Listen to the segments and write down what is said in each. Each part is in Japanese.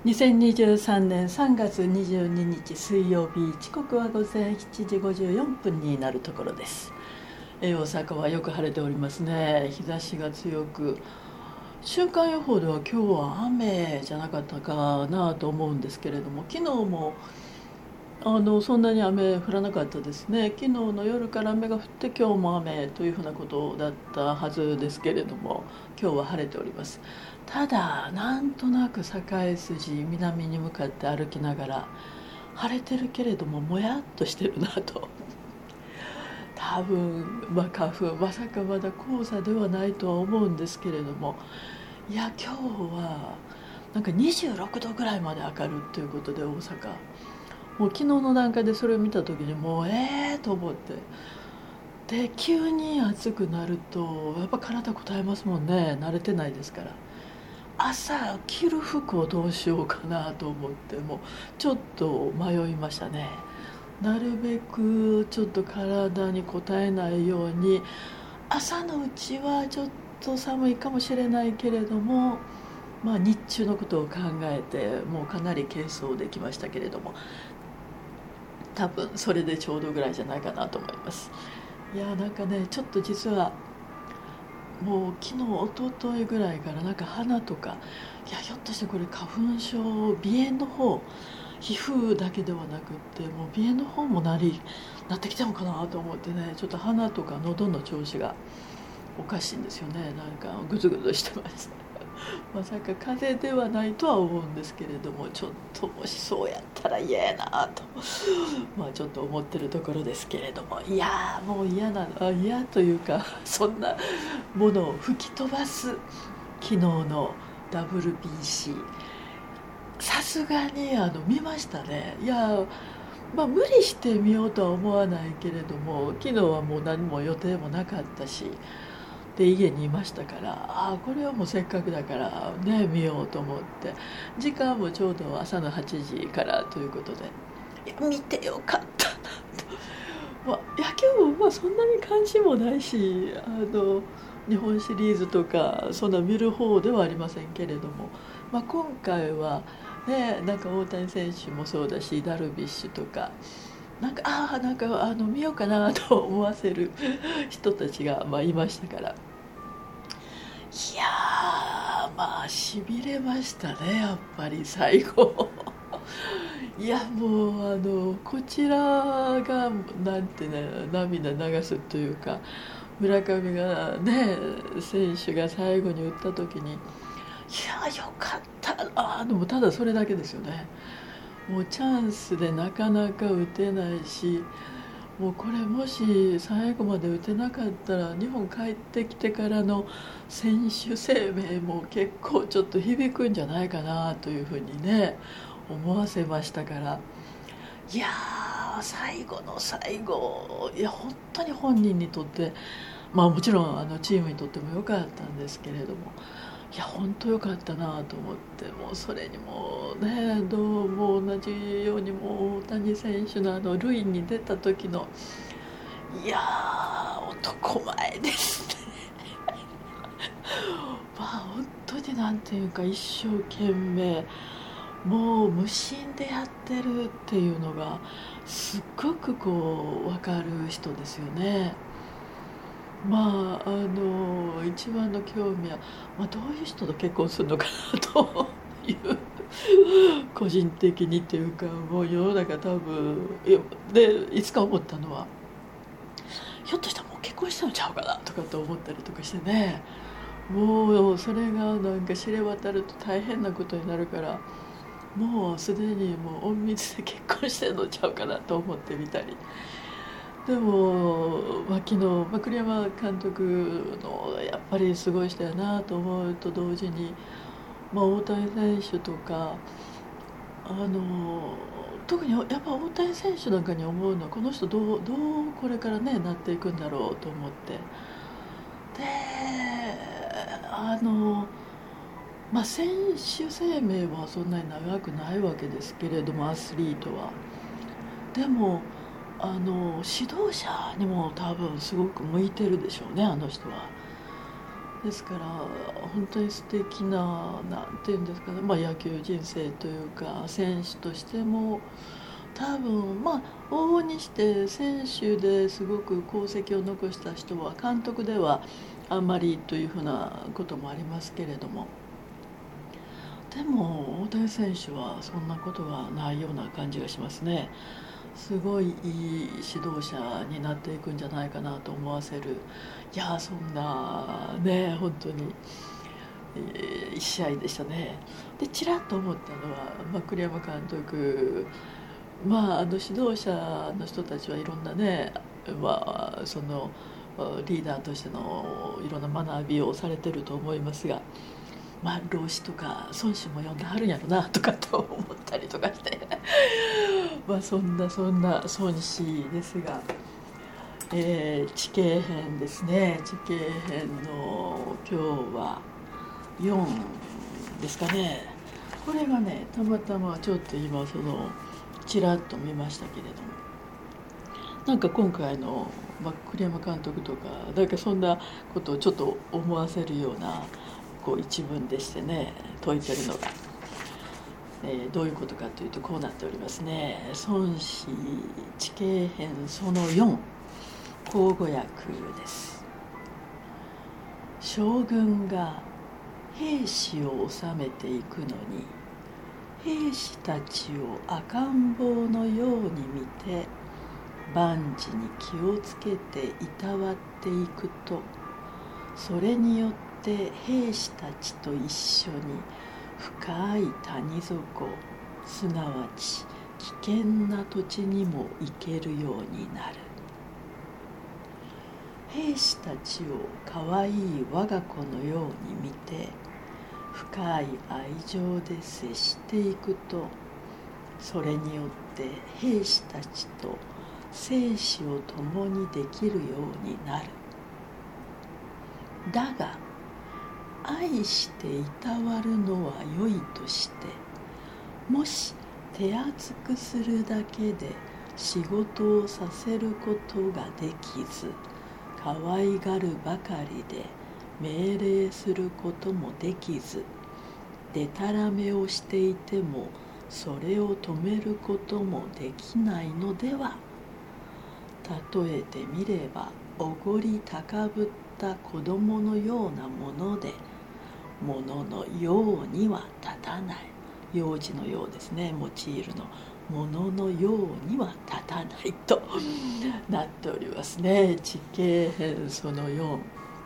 2023年3月22日水曜日、時刻は午前7時54分になるところです。大阪はよく晴れておりますね。日差しが強く、週間予報では今日は雨じゃなかったかなと思うんですけれども、昨日もそんなに雨降らなかったですね。昨日の夜から雨が降って今日も雨というふうなことだったはずですけれども、今日は晴れております。ただなんとなく栄筋南に向かって歩きながら、晴れてるけれどももやっとしてるなと。多分、花粉まさかまだ黄砂ではないとは思うんですけれども、いや今日はなんか26度ぐらいまで上がるということで、大阪もう昨日の段階でそれを見た時にもうと思って、で急に暑くなるとやっぱ体こたえますもんね。慣れてないですから。朝着る服をどうしようかなと思って、もうちょっと迷いましたね。なるべくちょっと体にこたえないように、朝のうちはちょっと寒いかもしれないけれども、日中のことを考えてもうかなり軽装できましたけれども、多分それでちょうどぐらいじゃないかなと思います。いやなんかね、ちょっと実はもう昨日一昨日ぐらいからなんか鼻とか、いやひょっとしてこれ花粉症、鼻炎の方、皮膚だけではなくってもう鼻炎の方もなってきたのかなと思ってね、ちょっと鼻とか喉の調子がおかしいんですよね。なんかグズグズしてます。まさか風邪ではないとは思うんですけれども、ちょっともしそうやったら嫌やなとちょっと思ってるところですけれども、いやもう嫌というか、そんなものを吹き飛ばす昨日の WBC、 さすがに見ましたね。いや無理して見ようとは思わないけれども、昨日はもう何も予定もなかったし、で家にいましたから、これはもうせっかくだからね見ようと思って、時間もちょうど朝の8時からということで、いや見てよかったなと。野球もそんなに関心もないし、日本シリーズとかそんな見る方ではありませんけれども、今回はね、なんか大谷選手もそうだし、ダルビッシュとか、なんか見ようかなと思わせる人たちがいましたから、いやしびれましたね、やっぱり最後。いやもうこちらがなんてね、涙流すというか、村上がね、選手が最後に打った時に、いやよかったでもただそれだけですよね。もうチャンスでなかなか打てないし、もうこれもし最後まで打てなかったら日本帰ってきてからの選手生命も結構ちょっと響くんじゃないかなというふうにね思わせましたから、いや最後の最後、いや本当に本人にとって、もちろんチームにとっても良かったんですけれども、いや本当良かったなと思って、もうそれにもね、どうも同じように、もう大谷選手の塁に出た時の、いや男前ですね。本当になんていうか、一生懸命もう無心でやってるっていうのがすっごく分かる人ですよね。一番の興味は、どういう人と結婚するのかなという個人的にっていうか、もう世の中多分いつか思ったのは、ひょっとしたらもう結婚したのちゃうかなとかと思ったりとかしてね、もうそれがなんか知れ渡ると大変なことになるから、もうすでにもう隠密で結婚してるのちゃうかなと思ってみたり。でも、昨日、栗山監督のやっぱりすごい人やなと思うと同時に、大谷選手とか、特にやっぱ大谷選手なんかに思うのは、この人どうこれからねなっていくんだろうと思って、で選手生命はそんなに長くないわけですけれども、アスリートは。でも指導者にも多分すごく向いてるでしょうね、あの人は。 ですから本当に素敵な、なんていうんですかね、野球人生というか選手としても多分往々にして選手ですごく功績を残した人は監督ではあんまりというふうなこともありますけれども、でも大谷選手はそんなことがないような感じがしますね。すごいいい指導者になっていくんじゃないかなと思わせる、いやそんなね本当に、一試合でしたね。でちらっと思ったのは、栗山監督、指導者の人たちはいろんなね、そのリーダーとしてのいろんな学びをされてると思いますが、老子とか孫子も読んではるんやろなとかと思ったりとかしてそんな孫子ですが、地形編ですね。地形編の今日は4ですかね。これがねたまたまちょっと今ちらっと見ましたけれども、なんか今回の栗山監督とかそんなことをちょっと思わせるような一文でしてね説いてるのが、どういうことかというとこうなっておりますね。孫子地形編その4口語訳です。将軍が兵士を治めていくのに兵士たちを赤ん坊のように見て万事に気をつけていたわっていくと、それによって兵士たちと一緒に深い谷底、すなわち危険な土地にも行けるようになる。兵士たちをかわいい我が子のように見て深い愛情で接していくと、それによって兵士たちと生死を共にできるようになる。だが愛していたわるのは良いとして、もし手厚くするだけで仕事をさせることができず、可愛がるばかりで命令することもできず、でたらめをしていてもそれを止めることもできないのでは。例えてみればおごり高ぶった子供のようなもので、もののようには立たない。幼児のようですね、用いるの。もののようには立たないとなっておりますね。地形編その4。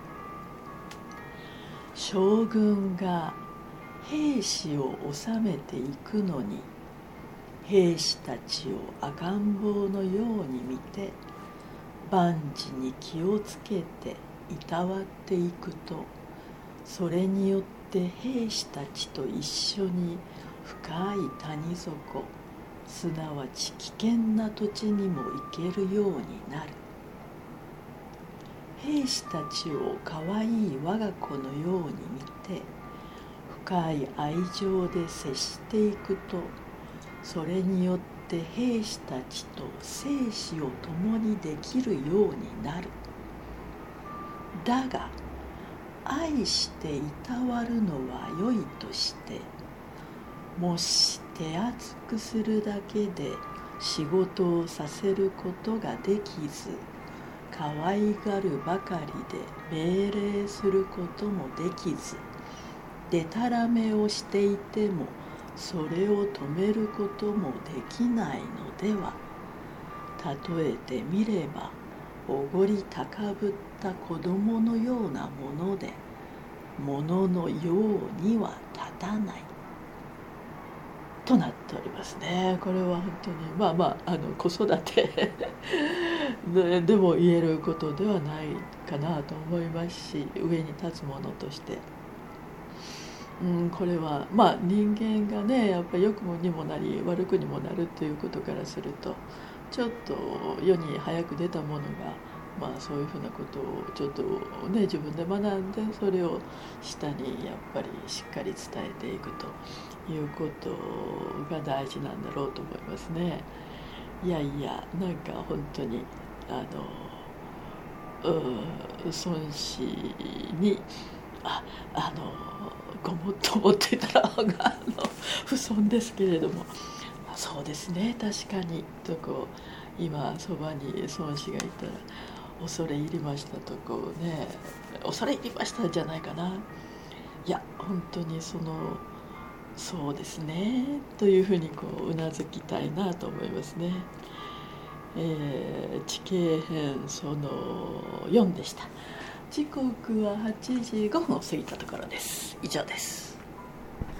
将軍が兵士を治めていくのに兵士たちを赤ん坊のように見て万事に気をつけていたわっていくと、それによって兵士たちと一緒に深い谷底、すなわち危険な土地にも行けるようになる。兵士たちをかわいい我が子のように見て深い愛情で接していくと、それによって兵士たちと生死を共にできるようになる。だが愛していたわるのは良いとして、もし手厚くするだけで仕事をさせることができず、可愛がるばかりで命令することもできず、でたらめをしていてもそれを止めることもできないのでは。例えてみればおごり高ぶった子供のようなもので、もののようには立たないとなっておりますね。これは本当に子育てでも言えることではないかなと思いますし、上に立つものとして、これは人間がねやっぱり良くにもなり悪くにもなるということからすると、ちょっと世に早く出たものがそういうふうなことをちょっとね自分で学んで、それを下にやっぱりしっかり伝えていくということが大事なんだろうと思いますね。いやいや、なんか本当に孫子にごもっともって言ったら不遜ですけれども、そうですね、確かにと今そばに孫子がいたら恐れ入りましたとね、恐れ入りましたじゃないかな、いや本当にそうですねというふうにうなずきたいなと思いますね。地形編その4でした。時刻は8時5分を過ぎたところです。以上です。